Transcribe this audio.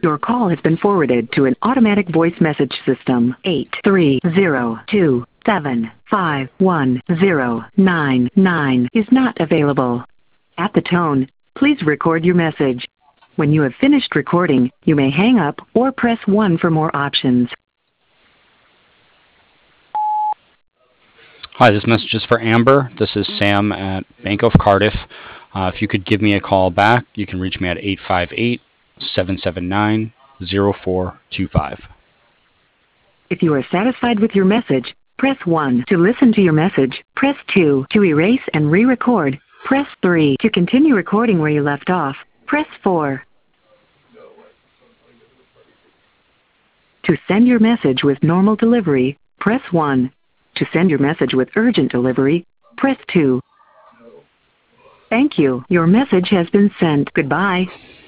Your call has been forwarded to an automatic voice message system. 83027511099 is not available. At the tone, please record your message. When you have finished recording, you may hang up or press 1 for more options. Hi, this message is for Amber. This is Sam at Bank of Cardiff. If you could give me a call back, you can reach me at 858-779-0425. If you are satisfied with your message, press 1 to listen to your message. Press 2 to erase and re-record. Press 3 to continue recording where you left off. Press 4 to send your message with normal delivery. Press 1. To send your message with urgent delivery, press 2. Thank you. Your message has been sent. Goodbye.